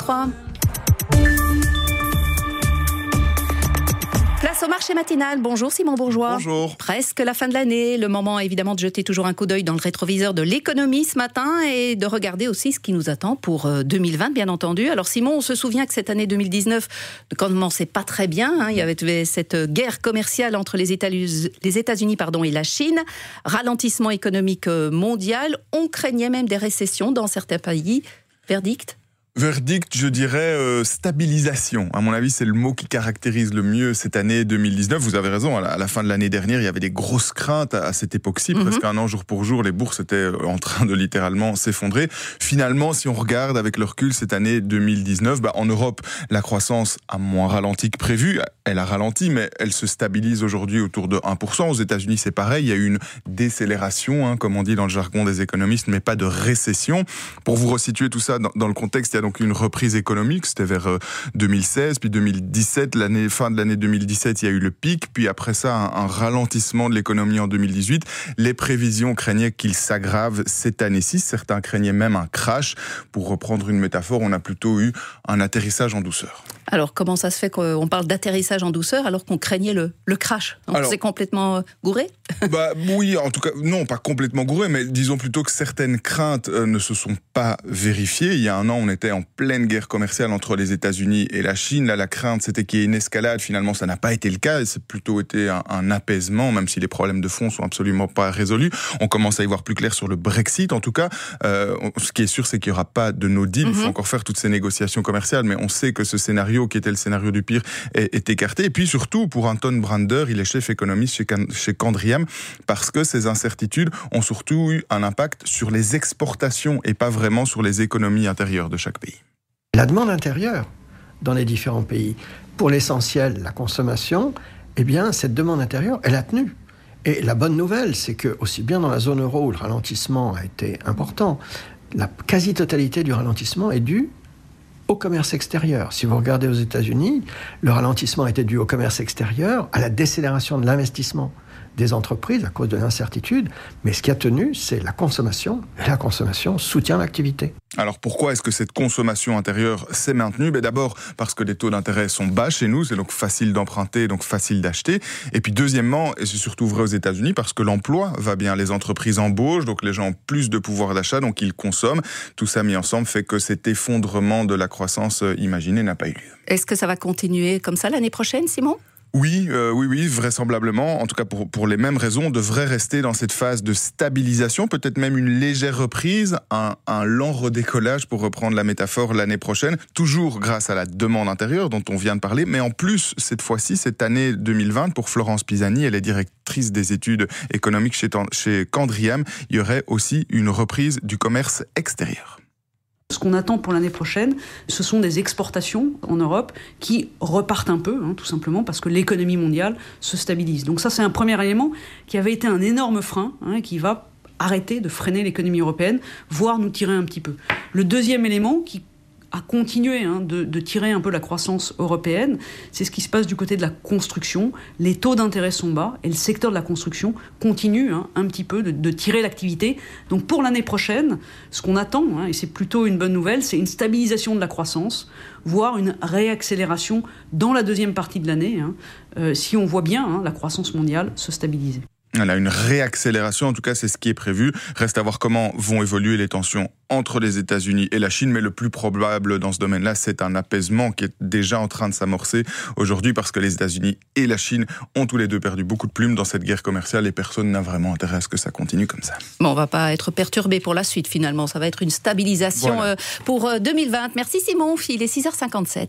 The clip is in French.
6h53. Place au marché matinal. Bonjour Simon Bourgeois. Bonjour. Presque la fin de l'année. Le moment évidemment de jeter toujours un coup d'œil dans le rétroviseur de l'économie ce matin et de regarder aussi ce qui nous attend pour 2020 bien entendu. Alors Simon, on se souvient que cette année 2019 ne commençait pas très bien. Il y avait cette guerre commerciale entre les États-Unis et la Chine. Ralentissement économique mondial. On craignait même des récessions dans certains pays. Verdict ? Verdict, je dirais stabilisation. À mon avis, c'est le mot qui caractérise le mieux cette année 2019. Vous avez raison, à la fin de l'année dernière, il y avait des grosses craintes à cette époque-ci. Presque un an jour pour jour, les bourses étaient en train de littéralement s'effondrer. Finalement, si on regarde avec le recul cette année 2019, en Europe, la croissance a moins ralenti que prévu. Elle a ralenti, mais elle se stabilise aujourd'hui autour de 1%. Aux États-Unis, c'est pareil. Il y a eu une décélération, comme on dit dans le jargon des économistes, mais pas de récession. Pour vous resituer tout ça dans le contexte, il y a donc une reprise économique, c'était vers 2016, puis 2017, fin de l'année 2017, il y a eu le pic, puis après ça, un ralentissement de l'économie en 2018. Les prévisions craignaient qu'il s'aggrave cette année-ci, certains craignaient même un crash. Pour reprendre une métaphore, on a plutôt eu un atterrissage en douceur. Alors, comment ça se fait qu'on parle d'atterrissage en douceur alors qu'on craignait le crash ? C'est complètement gouré ? Oui, en tout cas, non, pas complètement gouré, mais disons plutôt que certaines craintes ne se sont pas vérifiées. Il y a un an, on était en pleine guerre commerciale entre les États-Unis et la Chine. Là, la crainte, c'était qu'il y ait une escalade. Finalement, ça n'a pas été le cas. C'est plutôt été un apaisement, même si les problèmes de fond sont absolument pas résolus. On commence à y voir plus clair sur le Brexit, en tout cas. Ce qui est sûr, c'est qu'il n'y aura pas de no deal. Il faut encore faire toutes ces négociations commerciales, mais on sait que ce scénario, qui était le scénario du pire, est écarté. Et puis surtout, pour Anton Brander, il est chef économiste chez Candriam, parce que ces incertitudes ont surtout eu un impact sur les exportations et pas vraiment sur les économies intérieures de chaque pays. La demande intérieure dans les différents pays, pour l'essentiel, la consommation, cette demande intérieure, elle a tenu. Et la bonne nouvelle, c'est que aussi bien dans la zone euro où le ralentissement a été important, la quasi-totalité du ralentissement est due au commerce extérieur. Si vous regardez aux États-Unis, le ralentissement était dû au commerce extérieur, à la décélération de l'investissement des entreprises à cause de l'incertitude, mais ce qui a tenu, c'est la consommation, et la consommation soutient l'activité. Alors pourquoi est-ce que cette consommation intérieure s'est maintenue ? D'abord parce que les taux d'intérêt sont bas chez nous, c'est donc facile d'emprunter, donc facile d'acheter. Et puis deuxièmement, et c'est surtout vrai aux États-Unis, parce que l'emploi va bien, les entreprises embauchent, donc les gens ont plus de pouvoir d'achat, donc ils consomment. Tout ça mis ensemble fait que cet effondrement de la croissance imaginée n'a pas eu lieu. Est-ce que ça va continuer comme ça l'année prochaine, Simon ? Oui, vraisemblablement. En tout cas, pour les mêmes raisons, on devrait rester dans cette phase de stabilisation, peut-être même une légère reprise, un lent redécollage, pour reprendre la métaphore, l'année prochaine, toujours grâce à la demande intérieure dont on vient de parler, mais en plus, cette fois-ci, cette année 2020, pour Florence Pisani, elle est directrice des études économiques chez Candriam, il y aurait aussi une reprise du commerce extérieur. Ce qu'on attend pour l'année prochaine, ce sont des exportations en Europe qui repartent un peu, tout simplement parce que l'économie mondiale se stabilise. Donc ça, c'est un premier élément qui avait été un énorme frein, qui va arrêter de freiner l'économie européenne, voire nous tirer un petit peu. Le deuxième élément qui a continué de tirer un peu la croissance européenne, c'est ce qui se passe du côté de la construction. Les taux d'intérêt sont bas et le secteur de la construction continue un petit peu de tirer l'activité. Donc pour l'année prochaine, ce qu'on attend, et c'est plutôt une bonne nouvelle, c'est une stabilisation de la croissance, voire une réaccélération dans la deuxième partie de l'année, si on voit bien la croissance mondiale se stabiliser. Elle a une réaccélération, en tout cas c'est ce qui est prévu. Reste à voir comment vont évoluer les tensions entre les États-Unis et la Chine, mais le plus probable dans ce domaine-là, c'est un apaisement qui est déjà en train de s'amorcer aujourd'hui, parce que les États-Unis et la Chine ont tous les deux perdu beaucoup de plumes dans cette guerre commerciale et personne n'a vraiment intérêt à ce que ça continue comme ça. Bon, on va pas être perturbé pour la suite finalement, ça va être une stabilisation pour 2020. Merci Simon, il est 6h57.